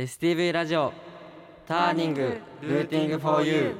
STV ラジオターニングルーティング for you。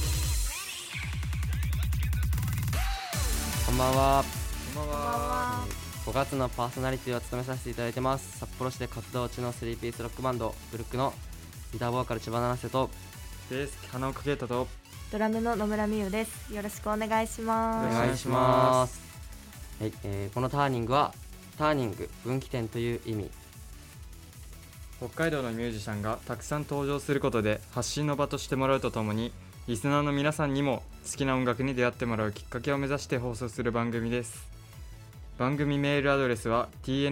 こんばんは。5月のパーソナリティを務めさせていただいてます。札幌市で活動中の3ピースロックバンドブルックのギターボーカル千葉七瀬とベース花岡啓太とドラムの野村美優です。よろしくお願いします。 お願いします。はい、このターニングはターニング分岐点という意味。 北海道のミュージシャンがたくさん登場することで発信の場としてもらうとともに、リスナーの皆さんにも好きな音楽に出会ってもらうきっかけを目指して放送する番組です。番組メールアドレスは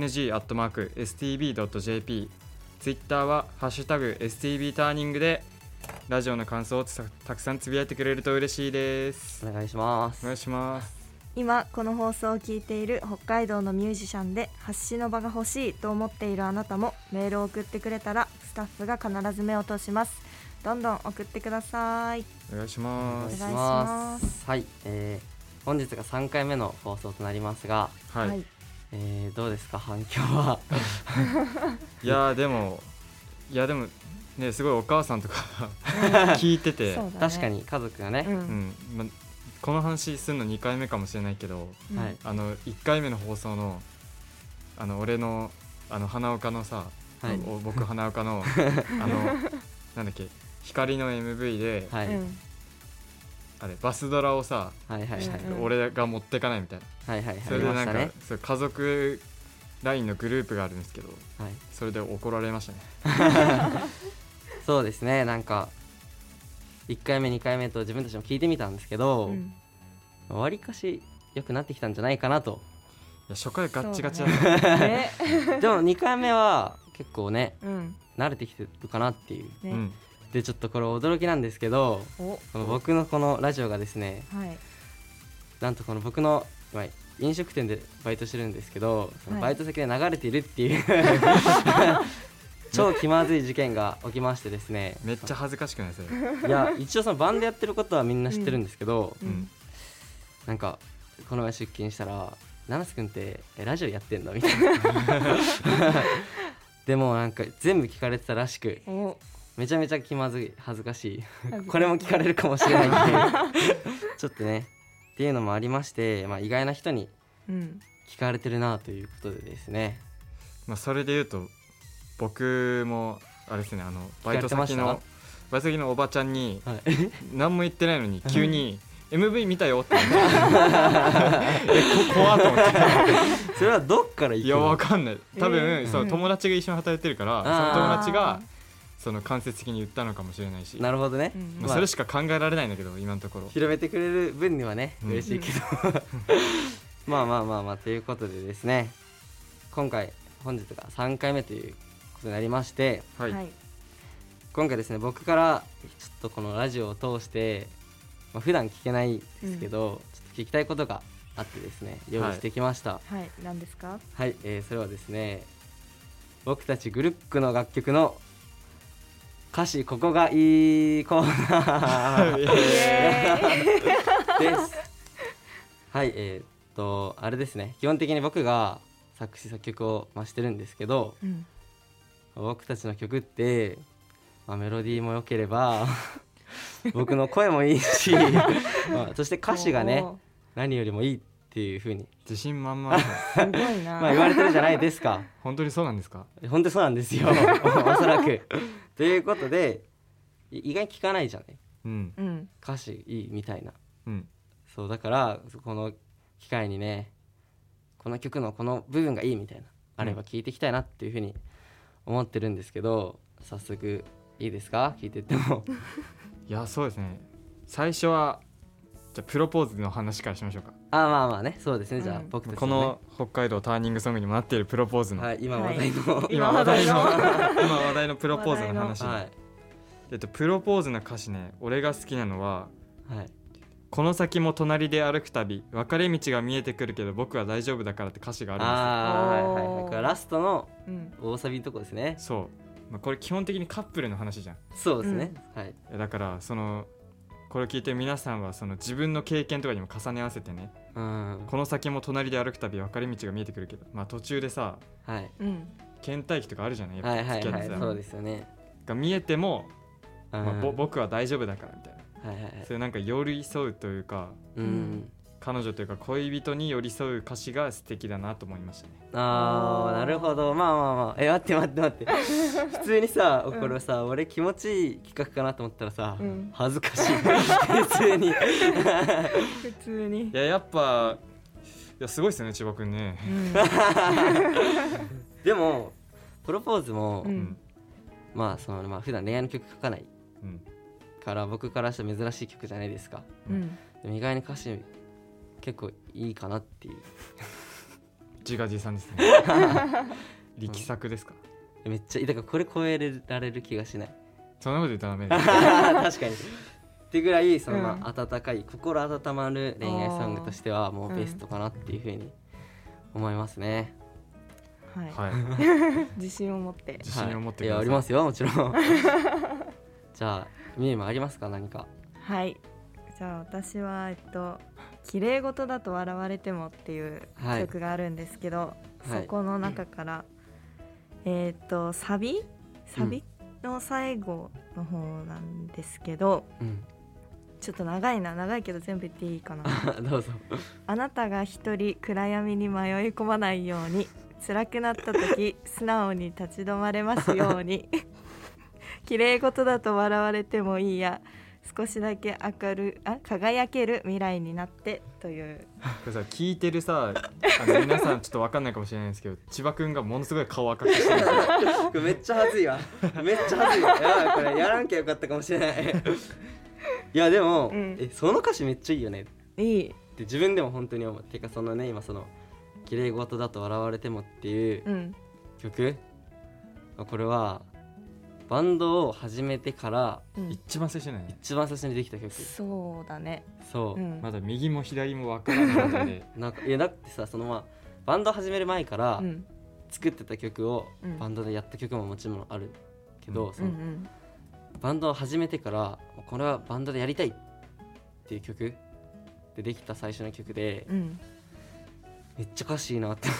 tng@stb.jp、 ツイッターはハッシュタグ STB ターニングでラジオの感想をたくさんつぶやいてくれると嬉しいです。 お願いします。 お願いします。 今この放送を聞いている北海道のミュージシャンで発信の場が欲しいと思っているあなたもメールを送ってくれたらスタッフが必ず目を通します。どんどん送ってください。 お願いします。 お願いします。 はい、本日が3回目の放送となりますが、 はい、 どうですか反響は。 いやでもね、すごいお母さんとか聞いてて、 そうだね、 確かに家族がね、 この話するの2回目かもしれないけど、 はい、 1回目の放送の俺の花岡のさ、 はい、 僕花岡のなんだっけ光の MV で、 はい、 あれバスドラをさ、 はいはいはい、 俺が持ってかないみたいな、 はいはいはい、 それでなんか、 ね、 そう家族 LINE のグループがあるんですけど、 はい、 それで怒られましたね。 そうですね、なんか1回目2回目と自分たちも聞いてみたんですけど、わりかし良くなってきたんじゃないかなと。 いや初回ガッチガチだった、 ね、 でも2回目は結構ね、慣れてきてるかなっていう、 ね、 でちょっとこれ驚きなんですけど、この僕のこのラジオがですね、なんとこの僕の飲食店でバイトしてるんですけど、そのバイト先で流れているっていう、超気まずい事件が起きましてですね。 めっちゃ恥ずかしくないそれ。 いや一応そのバンドやってることはみんな知ってるんですけど、なんかこの前出勤したら七瀬くんってラジオやってんのみたいな。でもなんか全部聞かれてたらしく、めちゃめちゃ気まずい恥ずかしい。これも聞かれるかもしれないっていうちょっとねっていうのもありまして、意外な人に聞かれてるなということでですね、 それで言うと僕もあれですね、バイト先のおばちゃんに何も言ってないのに急にMV 見たよって言って怖っと思って。 それはどっから行くの？ いやわかんない、多分、そう友達が一緒に働いてるから、その友達がその間接的に言ったのかもしれないし。 なるほどね、 それしか考えられないんだけど今のところ広めてくれる分にはね嬉しいけど、まあということでですね、本日が3回目ということになりまして、 はい、 今回ですね僕からちょっとこのラジオを通して、普段聞けないですけど、ちょっと聞きたいことがあってですね用意してきました。 はい、何ですか？ はい、それはですね、僕たちグルックの楽曲の歌詞ここがいいコーナーです。はい、あれですね、基本的に僕が作詞作曲をしてるんですけど、僕たちの曲って、メロディーも良ければ僕の声もいいし、そして歌詞がね何よりもいいっていう風に自信満々。すごいな。 言われてるじゃないですか。 本当にそうなんですか？ 本当にそうなんですよ。おそらくということで意外に聞かないじゃない、歌詞いいみたいな、そうだからこの機会にね、この曲のこの部分がいいみたいなあれば聞いていきたいなっていう風に思ってるんですけど、早速いいですか、聞いてっても。 いやそうですね、最初はじゃあプロポーズの話からしましょうか。 まあね、そうですね、じゃあ僕たち、ね、 この北海道ターニングソングにもなっているプロポーズの、 今話題のプロポーズの話、プロポーズの歌詞ね、俺が好きなのは、この先も隣で歩くたび分かれ道が見えてくるけど僕は大丈夫だからって歌詞があるんですよ。 これラストの大サビのとこですね。 そう、これ基本的にカップルの話じゃん。 そうですね、 だからこれを聞いて皆さんは自分の経験とかにも重ね合わせてね、この先も隣で歩くたび分かれ道が見えてくるけど、途中でさ、倦怠期とかあるじゃない、やっぱ付き合ってさ、 そうですよね。 が見えても、 うん僕は大丈夫だからみたいな、 はいはいはいそういうなんか寄り添うというか、 うん彼女というか恋人に寄り添う歌詞が素敵だなと思いましたね。 あーなるほど。まあまあまあ待って普通にさ、これさ俺気持ちいい企画かなと思ったらさ、 うん恥ずかしい普通に普通にいややっぱいやすごいですよね千葉くんね。 でもプロポーズも、 うんまあ普段恋愛の曲書かないうんから僕からしたら珍しい曲じゃないですか。 うんでも意外に歌詞結構いいかなっていう自画自賛ですね。力作ですか。 めっちゃだからこれ超えられる気がしないそんなこと言ったらダメです。 確かにってぐらい温かい心温まる恋愛ソングとしてはもうベストかなっていうふうに思いますね。 はい、 はい自信を持って自信を持っていやください。 ありますよもちろんじゃあみゆもありますか何か。 はいじゃあ私は綺麗事だと笑われてもっていう曲があるんですけど、 はいそこの中からサビの最後の方なんですけど、 うんちょっと長いけど全部言っていいかなどうぞ。 あなたが一人暗闇に迷い込まないように辛くなった時素直に立ち止まれますように綺麗事だと笑われてもいいや少しだけ輝ける未来になってというこれさ聞いてるさ皆さんちょっと分かんないかもしれないんですけど千葉くんがものすごい顔赤くしてる。 これめっちゃ恥ずいわめっちゃ恥ずいわ。やばいこれやらんきゃよかったかもしれないいやでも、その歌詞めっちゃいいよねっていい、 自分でも本当に思う。てか今綺麗事だと笑われてもっていう曲、これはバンドを始めてから一番最初に一番最初にできた曲。 そうだね、 そう、 まだ右も左も分からないのでいやだってさバンド始める前からうん作ってた曲をバンドでやった曲ももちろんあるけど、バンドを始めてからこれはバンドでやりたいっていう曲でできた最初の曲で、めっちゃ歌詞いいなって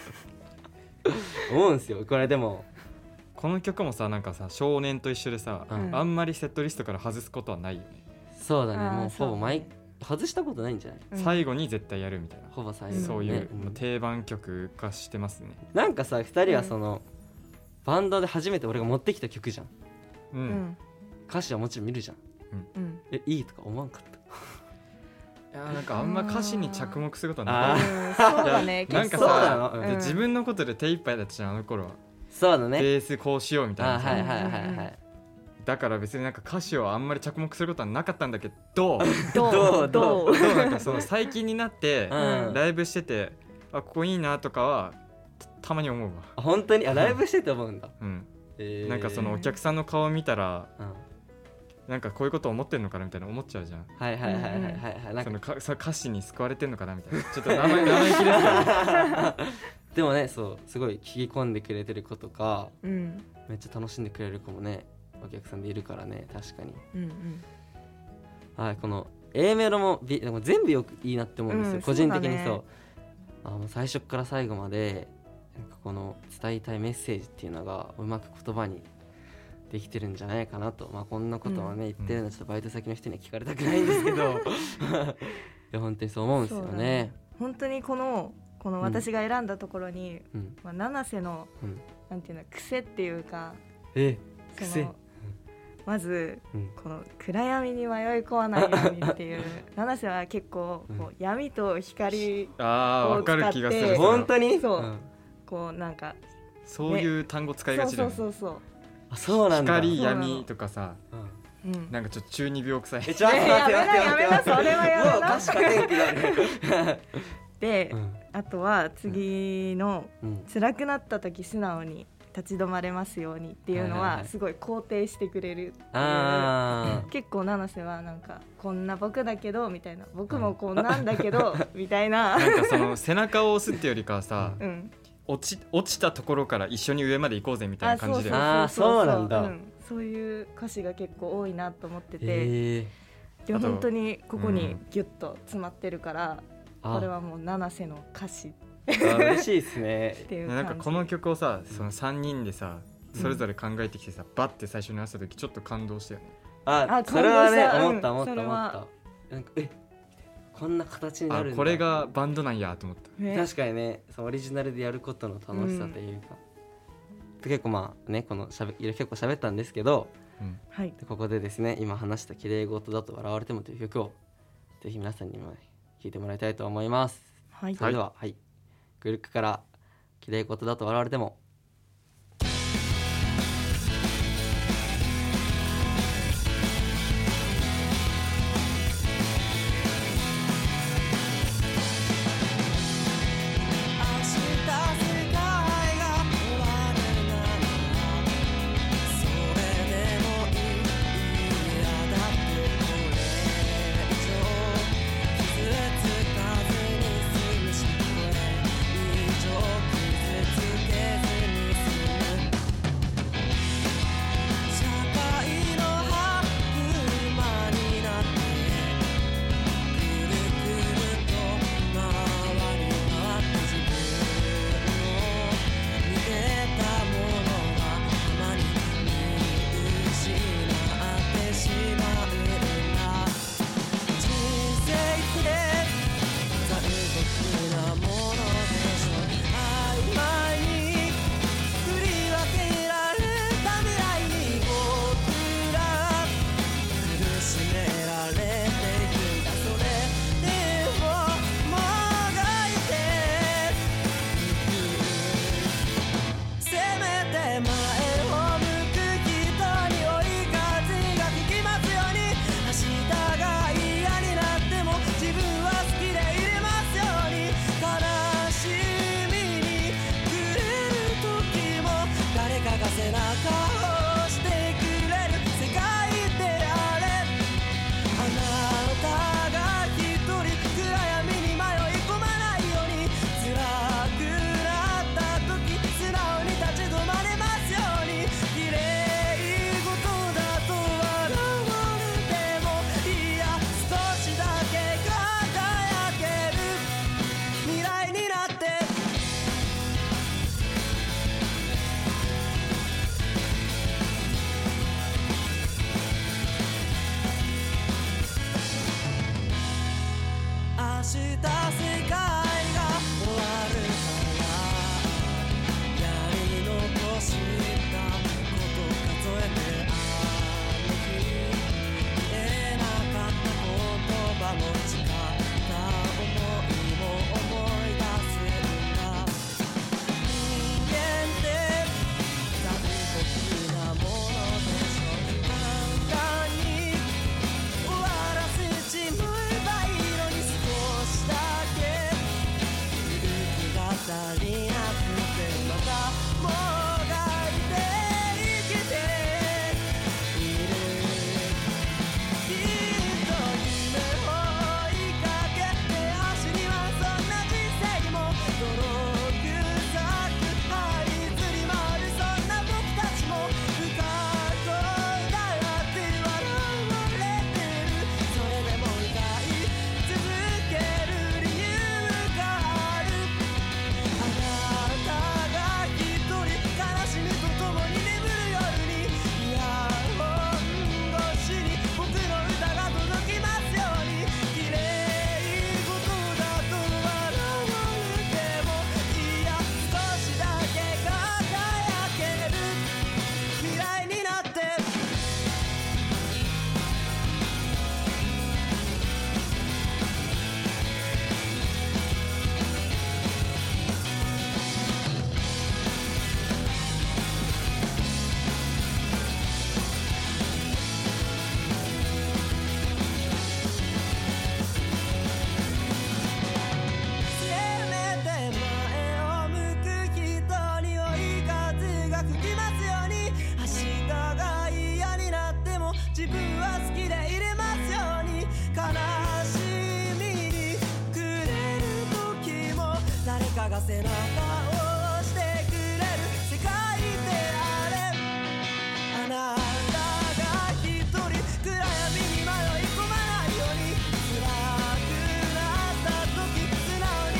思うんですよ。これでもこの曲もさなんかさ少年と一緒でさ、あんまりセットリストから外すことはないよね。 そうだね。もうほぼ外したことないんじゃない、 最後に絶対やるみたいな、 ほぼ最後、 そういうもう定番曲化してますね。 なんかさ2人はバンドで初めて俺が持ってきた曲じゃん、歌詞はもちろん見るじゃん、いいとか思わんかった。 いやなんかあんま歌詞に着目することはない。 そうだねなんかそうなさ、 の、 で自分のことで手一杯だったじゃんあの頃は。 そうだね。 ベースこうしようみたいなさ、 はいはいはいはい。 だから別になんか歌詞をあんまり着目することはなかったんだけどどうなんか最近になってライブしてて、ここいいなとかはたまに思うわ。 本当にライブしてて思うんだ。 なんかお客さんの顔を見たら、なんかこういうこと思ってんのかなみたいな思っちゃうじゃん。 はいはいはいはいはい。 歌詞に救われてんのかなみたいな。ちょっと生意気ですけどでもね、そうすごい聞き込んでくれてる子とか、めっちゃ楽しんでくれる子もねお客さんでいるからね。確かに、はい、この A メロもでも全部いいなって思うんですよ、個人的に。そうもう最初から最後までなんかこの伝えたいメッセージっていうのがうまく言葉にできてるんじゃないかなと。こんなことはね、言ってるのはちょっとバイト先の人には聞かれたくないんですけどいや本当にそう思うんですよね。 本当にこの私が選んだところに、七瀬の、なんていうの癖っていうか、 癖まず、この暗闇に迷い込まないようにっていう七瀬は結構こう闇と光を使って、 本当にそうこうなんかそういう単語使いがちだよね。 そうなんだ。 光闇とかさ、なんかちょっと中二病臭い。 やめなそれはやめな。 もう確か天気だね。 で、あとは次の辛くなった時素直に立ち止まれますようにっていうのはすごい肯定してくれるっていう。結構七瀬はなんかこんな僕だけどみたいな、僕もこんなんだけどみたいな。 なんか背中を押すってよりかはさ、落ちたところから一緒に上まで行こうぜみたいな感じで。 そうなんだ。 そういう歌詞が結構多いなと思ってて、でも本当にここにギュッと詰まってるから、これはもう七瀬の歌詞嬉しいですね。 っていうなんかこの曲をさ、その3人でさそれぞれ考えてきてさ、バッて最初に話した時ちょっと感動したよね。 それはね感動した、 思ったそれはなんかこんな形になるんだ、 これがバンドなんやと思った。 ね確かにね、そのオリジナルでやることの楽しさというか、結構まあねこの結構喋ったんですけど、 はいでここでですね今話した綺麗事だと笑われてもという曲をぜひ皆さんにも聴いてもらいたいと思います。 はい、 それでは、はい、グルックから綺麗事だと笑われても。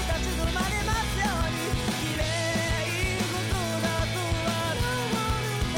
「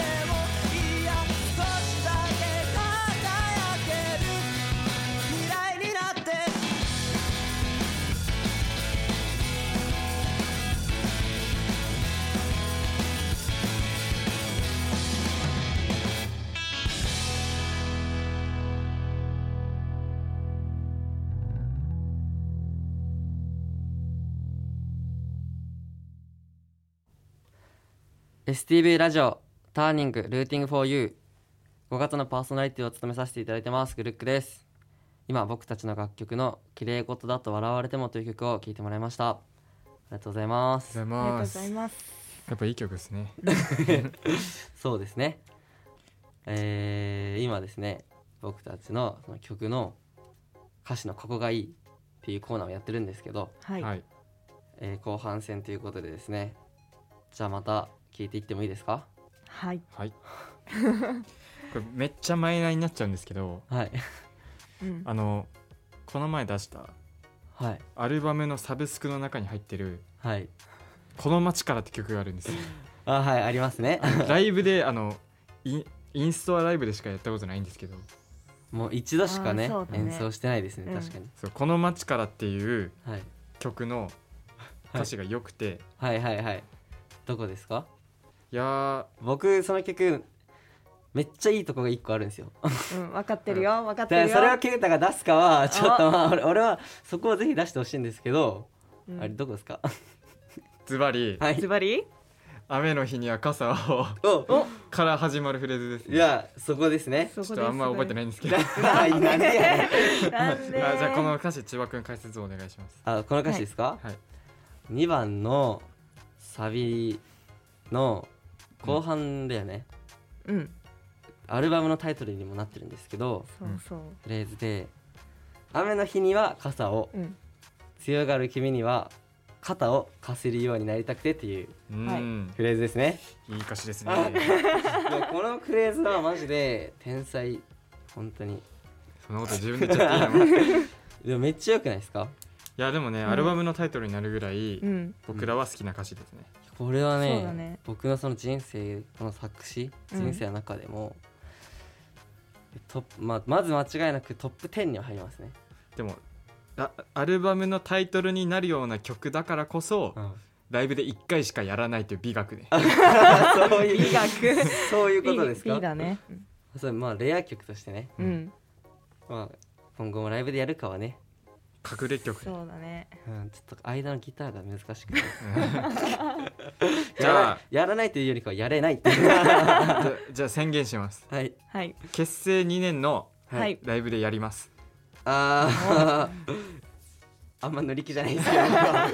STV ラジオターニングルーティング for you 5月のパーソナリティを務めさせていただいてますグルックです。今僕たちの楽曲の綺麗事だと笑われてもという曲を聴いてもらいました。ありがとうございます。 ありがとうございます。 やっぱいい曲ですね。 そうですね。今ですね僕たちのその曲の歌詞のここがいいっていうコーナーをやってるんですけど、 はい、 はい、 後半戦ということでですね、じゃあまた聞いていってもいいですか？ はいはい。これめっちゃマイナーになっちゃうんですけど、 はい、 うん、 この前出したはいアルバムのサブスクの中に入ってるはいこの街からって曲があるんですよ。 はいありますね。 ライブでインストアライブでしかやったことないんですけど、 もう一度しかねそうだね演奏してないですね、 うん確かに。 そうこの街からっていうはい曲の歌詞が良くて、 はいはいはい。どこですか？ いや僕その曲めっちゃいいとこが一個あるんですよ。 うん分かってるよ分かってるよ。 でそれをケイタが出すかはちょっとまあ俺はそこをぜひ出してほしいんですけど、 うんあれどこですか？ ズバリはいズバリ雨の日には傘をおから始まるフレーズですね。 いやそこですね。 そこです。 ちょっとあんま覚えてないんですけどなんでやねん。 なんでじゃあこの歌詞千葉くん解説をお願いします。 あこの歌詞ですか？ はい。 2番のサビの後半だよね、 うんアルバムのタイトルにもなってるんですけど、 そうそうフレーズで雨の日には傘を、 うん強がる君には肩を貸せるようになりたくてっていううん、 フレーズですね。 いい歌詞ですね。 いやこのフレーズはマジで天才、本当に。 そんなこと自分で言っちゃっていいの？いでもめっちゃ良くないですか？ やでもね、アルバムのタイトルになるぐらい、 うん僕らは好きな歌詞ですね。 これはそうねだね僕のその人生この作詞人生の中でも、まず間違いなくトップ10には入りますね。 でもアルバムのタイトルになるような曲だからこそ、ライブで1回しかやらないという美学でそういう美学そういうことですか？ B だね。 それまあレア曲としてね、 うんまあ、今後もライブでやるかはね、 隠れ曲。 そうだね。 ちょっと間のギターが難しくてじゃあやらないというよりかはやれないっていうじゃあ宣言します。 はいはい結成2年のはいライブでやります。 あんま乗り気じゃないですけど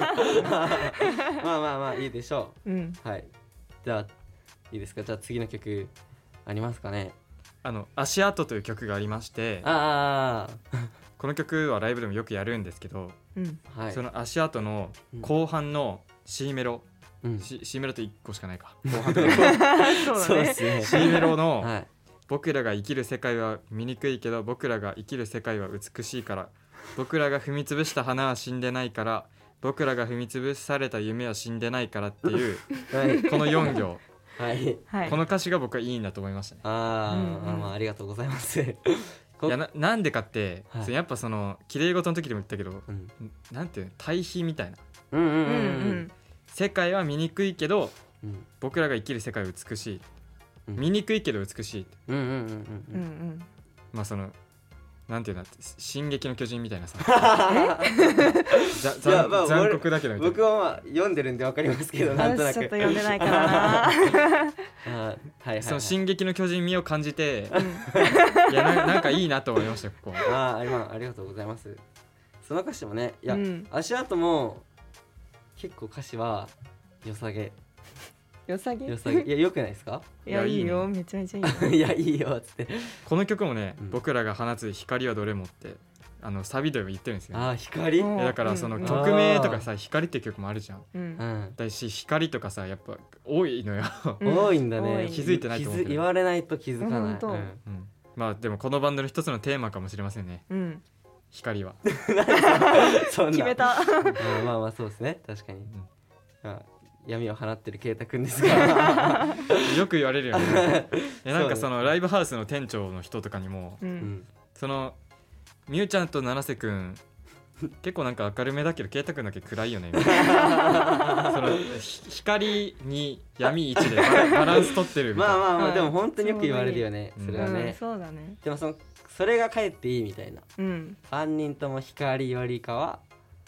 まあいいでしょうんう。はい、じゃあいいですか？じゃあ次の曲ありますかね？ 足跡という曲がありまして、 あこの曲はライブでもよくやるんですけど、 うんあはいその足跡の後半の C メロ、 うん C メロって1個しかないか、後半とそうだね。 そうですね C メロのはい僕らが生きる世界は醜いけど僕らが生きる世界は美しいから、僕らが踏み潰した花は死んでないから、僕らが踏み潰された夢は死んでないからっていうはいこの4行、 はいはいこの歌詞が僕はいいなと思いましたね。 ありがとうございますいやなんでかって、 はいそれやっぱその綺麗事の時でも言ったけど、 うんなんていうの、対比みたいな、 うんううんうんうんん世界は醜いけどうん僕らが生きる世界は美しい、 うん醜いけど美しい、 うんうんうんうんうんまあそのなんていうの、進撃の巨人みたいなさいやまあ残酷だけどみたいな。 僕はまあ読んでるんでわかりますけど、なんとなく私ちょっと読んでないからな。 はいその進撃の巨人味を感じて、いやなんかいいなと思いましたよここ。 ありがとうございます。その歌詞もね、いや、 うん足跡も結構歌詞は良さげよさげ。 いや良くないですか？ いやいやいいねいいよ、めちゃめちゃいいよ。 いやいいよっつってこの曲もね、 うん僕らが放つ光はどれもってサビでも言ってるんですよ、 光うんだからそのうん曲名とかさ、光っていう曲もあるじゃん。 うんうん、 だし光とかさやっぱ多いのよ、 うん多いんだ多ね。 い気づいてないと思うけど言われないと気づかない。 うんほんとうんうんまあでもこのバンドの一つのテーマかもしれませんね、 うん光は。 そんな決めた。 まあそうですね、確かに、 んまあ闇を放ってる圭太くんですがよく言われるよねなんかそうねそのライブハウスの店長の人とかにも、 ううんんそのみゆちゃんと七瀬くん結構なんか明るめだけど圭太くんだけ暗いよねみたいなその光に闇一でバランス取ってるみたいな。 うんでも本当によく言われるよね、 うんそれはね、 うんそうだね。 でもそれがかえっていいみたいな、 うん犯人とも光よりかは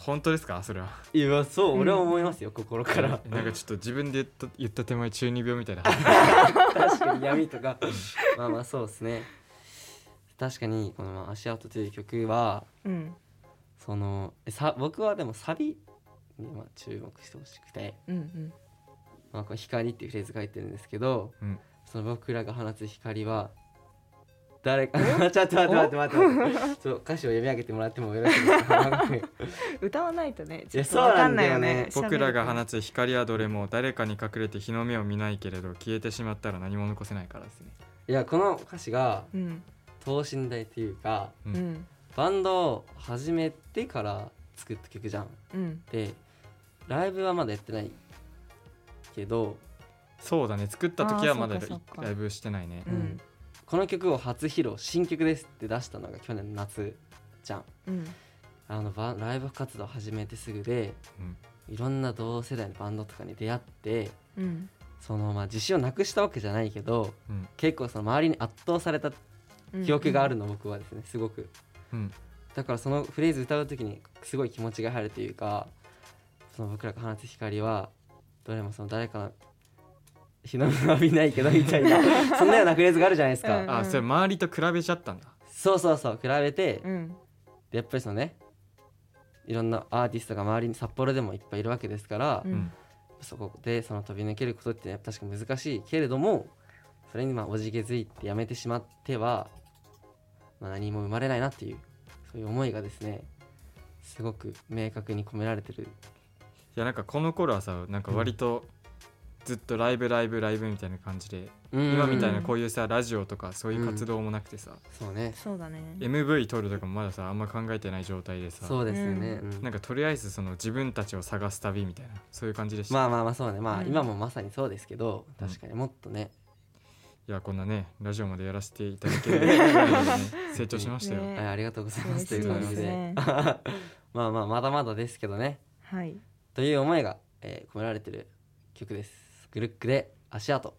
本当ですかそれは。 いやそう、俺は思いますよ、心からなんかちょっと自分で言った手前中二病みたいな確かに闇とかまあまあそうですね。確かにこのまあ足跡という曲はうんその僕はでもサビにまあ注目してほしくて、 うんまあ、これ光っていうフレーズが入ってるんですけど、 うんその僕らが放つ光は誰かちょっと待ってそう歌詞を読み上げてもらってもよろしいですか歌わないとねいやちょっとわかんないよね。 僕らが放つつ光はどれも誰かに隠れて日の目を見ないけれど消えてしまったら何も残せないからですね。 いやこの歌詞がうん等身大というかうんバンドを始めてから作った曲じゃん。 うんでライブはまだやってないけどそうだね、作った時はまだあーそうかライブしてないね。 うんこの曲を初披露新曲ですって出したのが去年の夏じゃん。 うんライブ活動始めてすぐでうんいろんな同世代のバンドとかに出会ってうんそのまあ自信をなくしたわけじゃないけどうん結構その周りに圧倒された記憶があるの、僕はですねすごく。 うんだからそのフレーズ歌う時にすごい気持ちが入るというか、その僕らが放つ光はどれもその誰かの日の目は見ないけどみたいなそんなようなフレーズがあるじゃないですか、 うんあ、それ周りと比べちゃったんだ。 そう比べて、 うんでやっぱりそのねいろんなアーティストが周りに札幌でもいっぱいいるわけですから、 うんそこでその飛び抜けることって確か難しいけれども、それにまあおじけづいてやめてしまっては、まあ、何も生まれないなっていうそういう思いがですねすごく明確に込められてる。 いやなんかこの頃はさ、なんか割とずっとライブみたいな感じで、今みたいなこういうさラジオとかそういう活動もなくてさ、 そうねそうだね。 MV 撮るとかもまださあんま考えてない状態でさ、 そうですよね、 なんかとりあえずその自分たちを探す旅みたいなそういう感じでした。 まあそうね、まあうん今もまさにそうですけど、確かにもっとね、 いやこんなねラジオまでやらせていただけるぐらいでね成長しましたよ、 ねありがとうございますと嬉しいうい感じで、 ですねまあまだまだですけどねはいという思いが、込められてる曲です。グルックで足跡。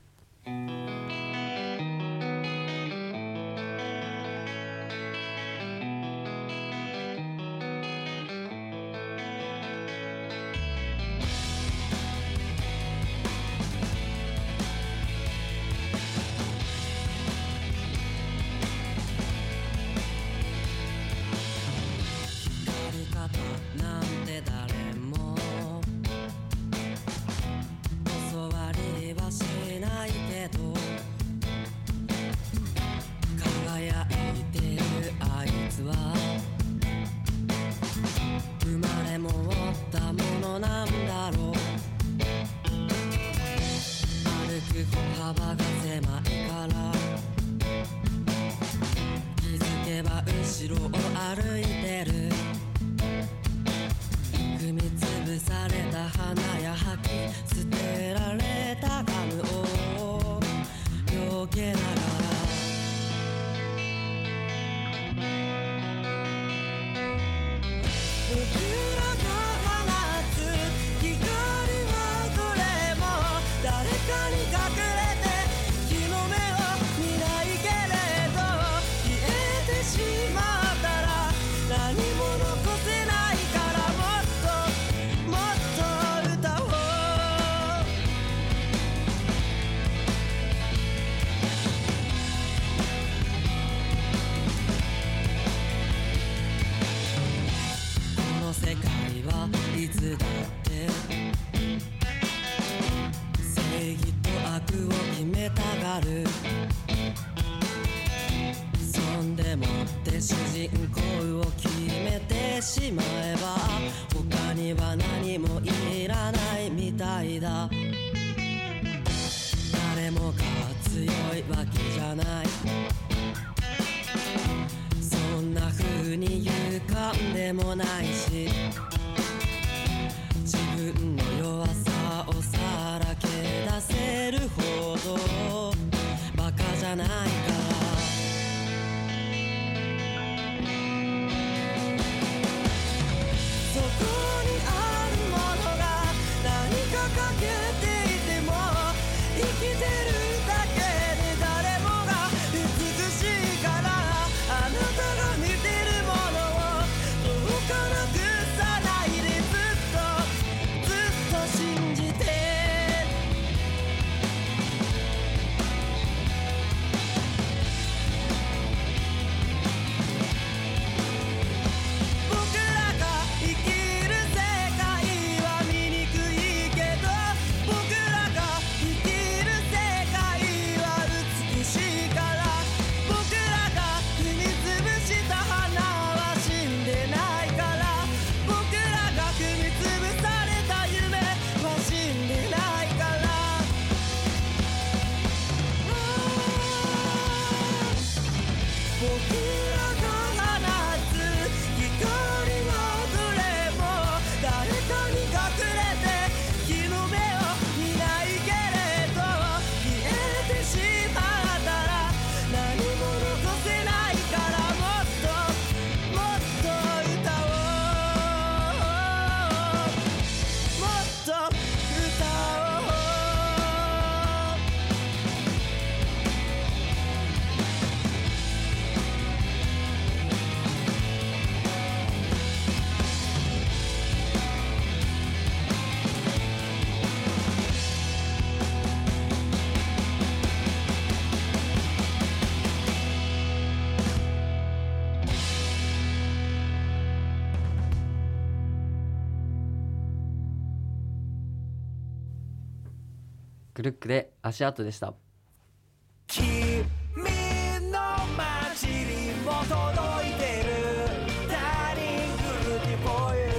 なんて誰も教わりはしないけど、輝いてるあいつは生まれ持ったものなんだろう。歩く歩幅が狭いから気づけば後ろを歩いてる。踏みつぶされた花や吐き捨てられたガムを避けながら、僕らが放つ光はどれも誰かに隠れて日の目を見ないけれど、消えてしまったら何も残せないからもっと歌おう。この世界はいつだって正義と悪を決めたがる。そんでもって主人公を決めてしまえば他には何もいらないみたいだ。誰もが強いわけじゃない、そんな風に言うかんでもないし、自分の弱さをさらけ出せるほどバカじゃないから。そこにあるものが何か欠けていても生きてるだけで誰もが美しいから、あなたが見てるものをどうかなくさグルックで足跡でした。 君の街にも届いてる Turning Beauty for You。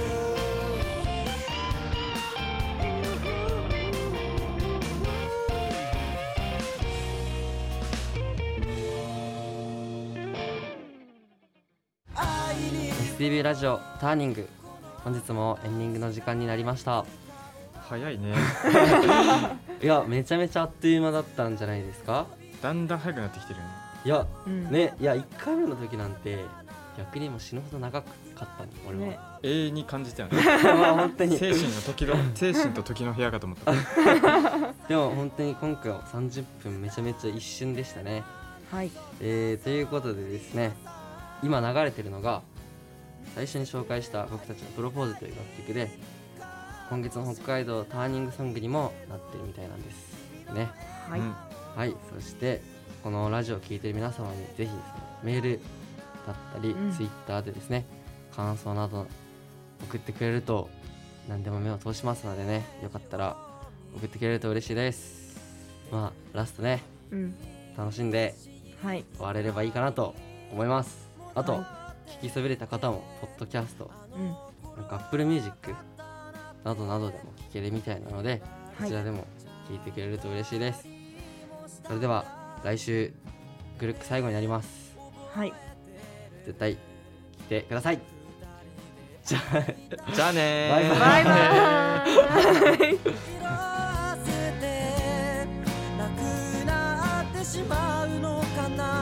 STV ラジオターニング、本日もエンディングの時間になりました。 早いね。 いやめちゃめちゃあっという間だったんじゃないですか。 だんだん早くなってきてるよね。 いや、 ね、 いや1回目の時なんて逆にもう死ぬほど長かったの俺は、 ね、 永遠に感じたよね。 まあ本当に精神と時の部屋かと思った。 でも本当に今回は30分めちゃめちゃ一瞬でしたね。 はい、 ということでですね、今流れてるのが最初に紹介した僕たちのプロポーズという楽曲で、今月の北海道ターニングソングにもなってるみたいなんですね。 はい、 はい、そしてこのラジオを聴いている皆様にぜひメールだったり、ツイッターでですね感想など送ってくれると何でも目を通しますのでね、よかったら送ってくれると嬉しいです。まあラストね、楽しんではい、 終われればいいかなと思います。あと、 は聞きそびれた方もポッドキャスト、なんか Apple Music などなどでも聞けるみたいなので、こちらでも聞いてくれると嬉しいです。それでは来週グルック最後になります。 はい、 絶対来てください。じゃあねー。 バイバイ。 バイバイ。 色あせてなくなってしまうのかな。